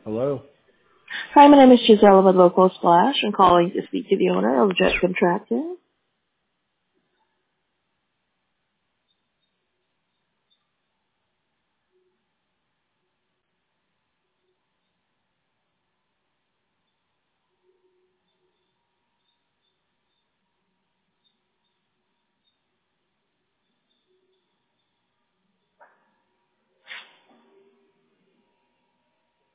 Hello. Hi, my name is Giselle with Local Splash. I'm calling to speak to the owner of Jet Contracting.